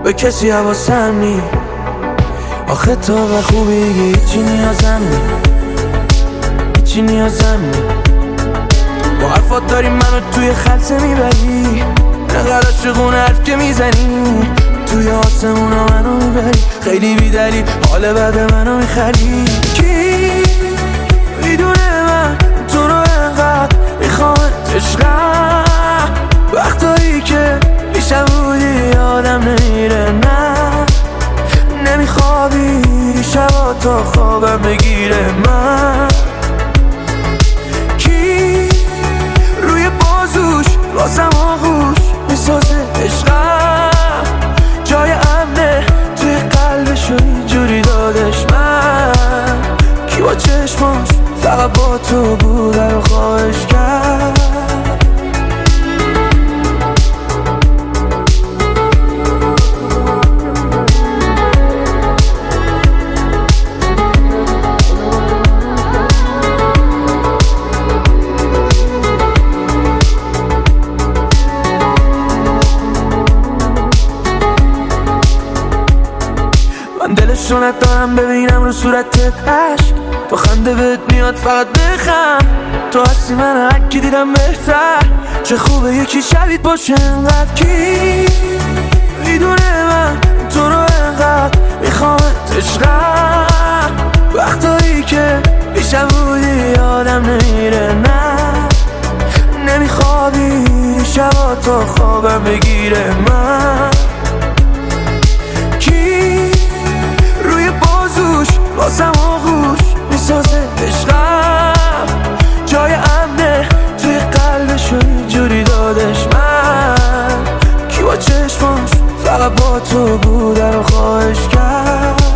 به کسی حواسم نی. آخه تو و خوبی هیچی نیازم نی، هیچی نیازم نی. با حرفات داری منو توی خلصه میبری، نقدر عاشقون حرف که میزنی، توی آسمونا منو میبری. خیلی بیدلی حال بعد منو میخری. کی میدونه من تو رو انقدر میخوامت عشقم، وقتایی که بیشتر بودی آدم نمیره. نه نمیخوابی شبا تا خوابم بگیره. من کی روی بازوش واسم آغوش میسازه عشقم، جای امنه توی قلبشو اینجوری دادش. من کی با چشماش فقط با تو بوده رو خواهش کرد. دلشو ندارم ببینم رو صورتت عشق، با خنده بهت میاد فقط بخم. تو هستی من هرکی دیدم بهتر، چه خوبه یکی شبیت باشه انقدر. کی میدونه من تو رو انقدر میخوامت عشقم، وقتایی که بیشتر بودی آدم نمیره. نه نمیخوابی شبا تا خوابم بگیره. من واسم آغوش میسازه عشقم، جای امنه توی قلبشو اینجوری دادش. من کی با چشماش فقط با تو بوده رو خواهش کرد.